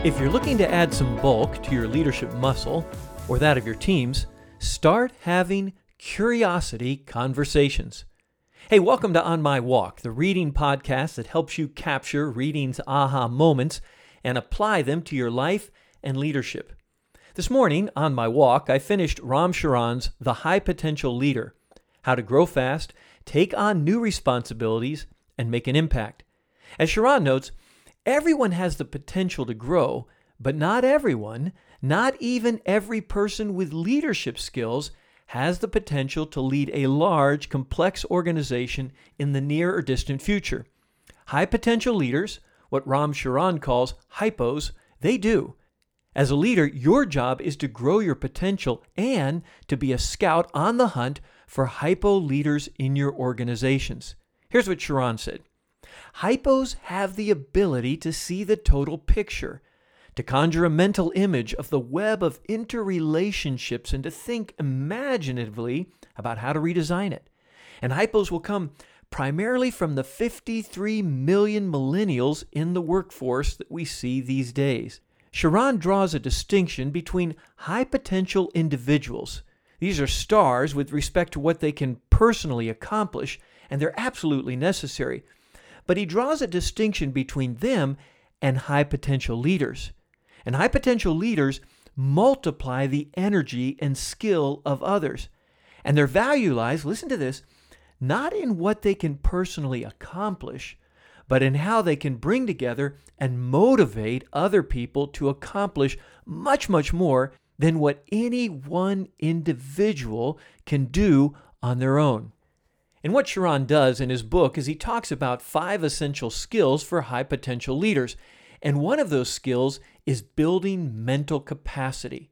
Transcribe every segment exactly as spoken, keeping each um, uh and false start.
If you're looking to add some bulk to your leadership muscle, or that of your teams, start having curiosity conversations. Hey, welcome to On My Walk, the reading podcast that helps you capture reading's aha moments and apply them to your life and leadership. This morning, on my walk, I finished Ram Charan's The High Potential Leader, How to Grow Fast, Take on New Responsibilities, and Make an Impact. As Charan notes, everyone has the potential to grow, but not everyone, not even every person with leadership skills, has the potential to lead a large, complex organization in the near or distant future. High potential leaders, what Ram Charan calls hypos, they do. As a leader, your job is to grow your potential and to be a scout on the hunt for hypo leaders in your organizations. Here's what Charan said. Hypos have the ability to see the total picture, to conjure a mental image of the web of interrelationships and to think imaginatively about how to redesign it. And hypos will come primarily from the fifty-three million millennials in the workforce that we see these days. Charan draws a distinction between high potential individuals. These are stars with respect to what they can personally accomplish, and they're absolutely necessary. But he draws a distinction between them and high potential leaders. And high potential leaders multiply the energy and skill of others. And their value lies, listen to this, not in what they can personally accomplish, but in how they can bring together and motivate other people to accomplish much, much more than what any one individual can do on their own. And what Charan does in his book is he talks about five essential skills for high potential leaders. And one of those skills is building mental capacity.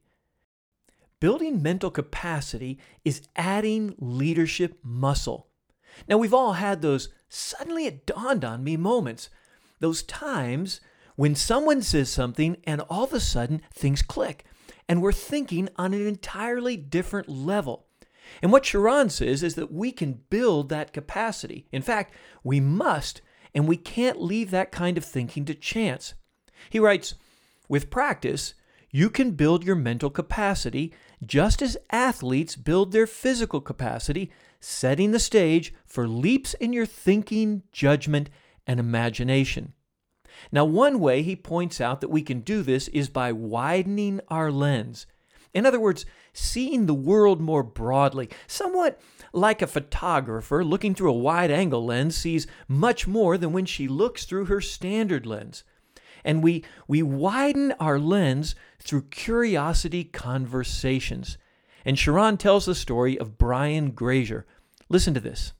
Building mental capacity is adding leadership muscle. Now, we've all had those suddenly it dawned on me moments, those times when someone says something and all of a sudden things click and we're thinking on an entirely different level. And what Charan says is that we can build that capacity. In fact, we must, and we can't leave that kind of thinking to chance. He writes, with practice, you can build your mental capacity just as athletes build their physical capacity, setting the stage for leaps in your thinking, judgment, and imagination. Now, one way he points out that we can do this is by widening our lens. In other words, seeing the world more broadly, somewhat like a photographer looking through a wide-angle lens sees much more than when she looks through her standard lens. And we, we widen our lens through curiosity conversations. And Charan tells the story of Brian Grazer. Listen to this.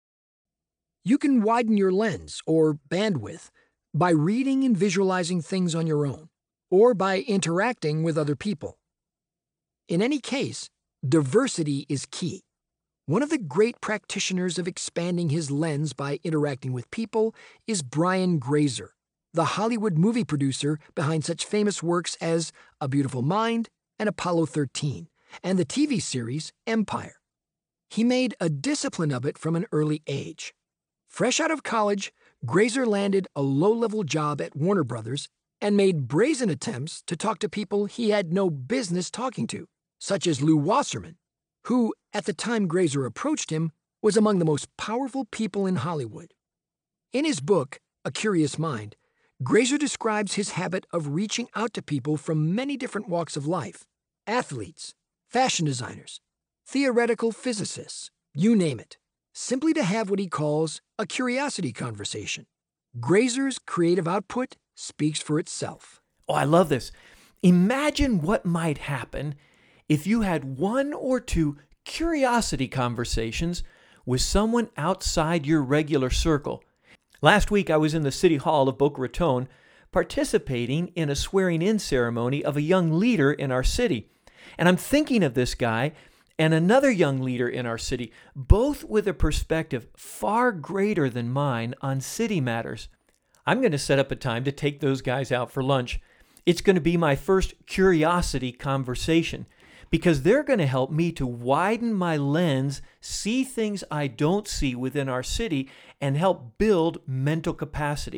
You can widen your lens, or bandwidth, by reading and visualizing things on your own, or by interacting with other people. In any case, diversity is key. One of the great practitioners of expanding his lens by interacting with people is Brian Grazer, the Hollywood movie producer behind such famous works as A Beautiful Mind and Apollo thirteen, and the T V series Empire. He made a discipline of it from an early age. Fresh out of college, Grazer landed a low-level job at Warner Brothers and made brazen attempts to talk to people he had no business talking to, such as Lew Wasserman, who, at the time Grazer approached him, was among the most powerful people in Hollywood. In his book, A Curious Mind, Grazer describes his habit of reaching out to people from many different walks of life, athletes, fashion designers, theoretical physicists, you name it, simply to have what he calls a curiosity conversation. Grazer's creative output speaks for itself. Oh, I love this. Imagine what might happen if you had one or two curiosity conversations with someone outside your regular circle. Last week, I was in the City Hall of Boca Raton participating in a swearing-in ceremony of a young leader in our city. And I'm thinking of this guy and another young leader in our city, both with a perspective far greater than mine on city matters. I'm going to set up a time to take those guys out for lunch. It's going to be my first curiosity conversation because they're going to help me to widen my lens, see things I don't see within our city, and help build mental capacity.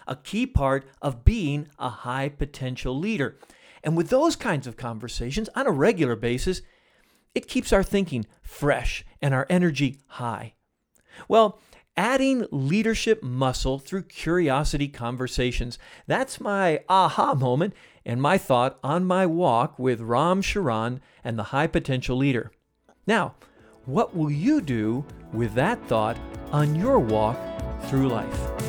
a key part of being a high potential leader. And with those kinds of conversations on a regular basis, it keeps our thinking fresh and our energy high. Well, adding leadership muscle through curiosity conversations. That's my aha moment and my thought on my walk with Ram Charan and the High Potential Leader. Now, what will you do with that thought on your walk through life?